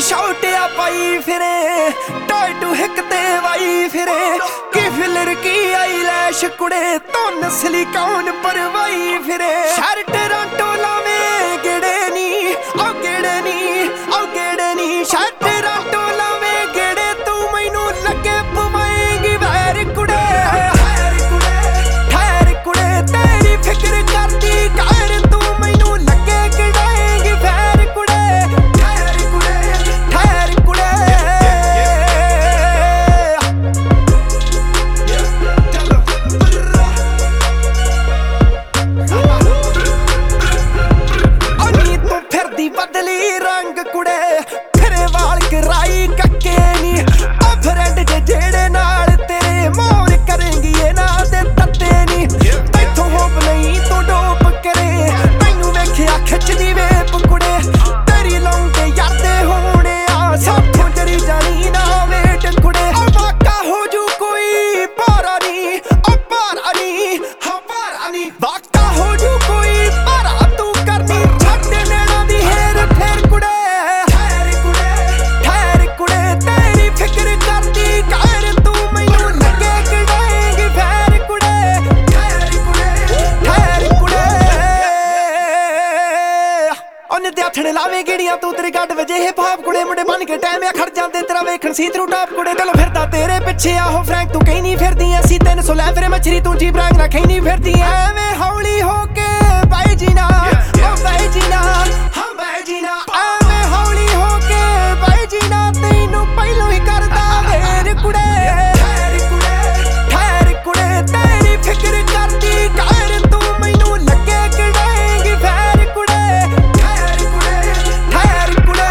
ਛੋਟਿਆ ਪਾਈ ਫਿਰੇ ਟਾਟੂ ਹਿੱਕ ਤੇ ਵਾਈ ਫਿਰੇ ਕਿ ਫਿਲਰ ਕੀ ਆਈ ਲੈਸ਼ ਕੁੜੇ ਤੋਂ ਨਸਲੀ ਕੌਣ ਪਰਵਾਈ ਫਿਰੇ ਸ਼ਰਟ ਟੋਰਾਂਟੋ ਲਾਵੇਂ ਗੇੜੇ ਨੀ ਉਹ ਗੇੜੇ ਨੀ ਉਹ ਗੇੜੇ ਨੀ ਸ਼ਰਟ ਟੋਰਾਂਟੋ ਲਾਵੇਂ ਗੇੜੇ ਤੂੰ ਮੈਨੂੰ ਲੱਗੇ ਪਵਾਏਂਗੀ ਵੈਰ ਕੁੜੇ ਠਹਿਰ ਕੁੜੇ ਤੇਰੀ ਫਿਕਰ ਕਰਦੀ ਕਰ ਤੂੰ ਮੈਨੂੰ ਲੱਗੇ ਕਿੜਾਏਂਗੀ ਵੈਰ ਕੁੜੇ ਠਹਿਰ ਕੁੜੇ ਅਨੀ ਤੂੰ ਫਿਰਦੀ ਬਦਲੀ ਰੰਗ ਕੁੜੇ ਫਿਰੇ ਵਾਲ ਕਰਾਈ ਕੱਕੇ ਨੀ ਆ ਫਰੈਂਡ ਜਿਹੜੇ ਨਾਲ ਤੇਰੇ ਮੋਰ ਕਰੇਂਗੀ ਇਹਨਾਂ ਦੇ ਤੱਤੇ ਨੀ ਤੈਥੋਂ ਹੋਪ ਨਹੀਂ ਤੂੰ ਡੋਪ ਕਰੇ ਤੈਨੂੰ ਵੇਖਿਆ ਖਿੱਚਦੀ ਵੇਪ ਕੁੜੇ ਤੇਰੀ ਲਾਉਂਦੇ ਯਾਰਦੇ ਹੋਣੇ ਆ ਸਾਥੋਂ ਜਰੀ ਜਾਣੀ ਨਾ ਵੇਟ ਕੁੜੇ ਆ ਵਾਕਾ ਹੋ ਜੂ ਕੋਈ ਭਾਰਾ ਨੀ ਆ ਭਾਰਾ ਨੀ ਹਾਂ ਭਾਰਾ ਨੀ ਵਾਕਾ ਹੋ ਜੂ ਕੋਈ ਭਾਰਾ ਤੂੰ ਕਰਨੀ ਛੱਡ ਨੈਣਾ ਦੀ ਹੇਰ ਫੇਰ ਕੁੜੇ ਠਹਿਰ ਕੁੜੇ ਤੇਰੀ ਫਿਕਰ ਕਰਦੀ ਕਰ ਤੂੰ ਮੈਨੂੰ ਲੱਗੇ ਕਿੜਾਏਂਗੀ ਫੇਰ ਕੁੜੇ ਠਹਿਰ ਕੁੜੇ ਉਹਨੇ ਤੇ ਆਥਣੇ ਲਾਵੇਂ ਗੇੜੀਆਂ ਤੂੰ ਤੇਰੀ ਗੱਡ ਵਜੇ ਹਿਪ ਹਾਪ ਕੁੜੇ ਮੁੰਡੇ ਬਣ ਕੇ ਟਾਈਮ ਆ ਖੜ ਜਾਂਦੇ ਤੇਰਾ ਵੇਖਣ ਸੀ ਥਰੂ ਟਾਪ ਕੁੜੇ ਦਿਲ ਫਿਰਦਾ ਤੇਰੇ ਪਿੱਛੇ ਆਹੋ ਫਰੈਂਕ ਤੂੰ ਕਹੀਂ ਨਹੀਂ ਫਿਰਦੀ ਅਸੀਂ 300 ਲੈ ਫਿਰੇ ਮਛਰੀ ਤੂੰ ਜੀ ਬਰਾਂਗ ਨਾ ਖਈ ਨਹੀਂ ਫਿਰਦੀ ਐਵੇਂ ਹੌਲੀ ਹੋ ਕੇ ਬਾਈ ਜੀ ਨਾ ਉਹ ਬਾਈ ਜੀ ਨਾ ਹਾਂ ਬਾਈ ਜੀ ਨਾ ਐਵੇਂ ਹੌਲੀ ਹੋ ਕੇ ਬਾਈ ਜੀ ਨਾ ਤੈਨੂੰ ਪਹਿਲੋਂ ਹੀ ਕਰਦਾ ਵੇਰ ਕੁੜੇ ਠਹਿਰ ਕੁੜੇ ਤੇਰੀ ਫਿਕਰ ਕਰਦੀ ਕਰ ਤੂੰ ਮੈਨੂੰ ਲੱਗੇ ਕਿੜਾਏਂਗੀ ਫੇਰ ਕੁੜੇ ਠਹਿਰ ਕੁੜੇ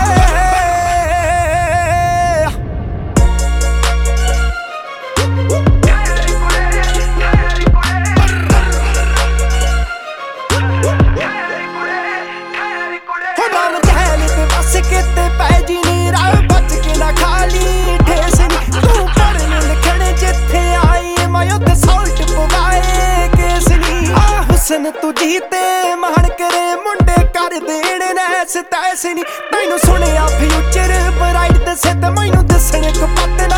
ਹੁਣ ਜਹਿਲ ਤੇ ਬਸ ਕਿਤੇ ਪੈ ਜੀ ਨੀ ਰਾਹ ਬਚ ਕੇ ਨਾ ਖਾਲੀ ਠੇਸ ਨੀ ਤੂੰ ਪੜ੍ਹਨ ਲਿਖਣ ਜਿੱਥੇ ਆਈ ਮੈਂ ਉੱਥੇ ਸਾਲਟ ਪਵਾਏ ਕੇਸ ਨੀ ਆ ਹੁਸਨ ਤੂੰ ਜੀਤੇ ਮਾਣ ਕਰੇ ਮੁੰਡੇ ਕਰ ਦੇਣ ਨੈਸ ਤੈਸ ਨੀ ਤੈਨੂੰ ਸੁਣਿਆ ਫਿਊਚਰ ਬਰਾਈਟ ਦੱਸੇ ਤੇ ਮੈਨੂੰ ਦੱਸਣ ਕੋ ਪਤ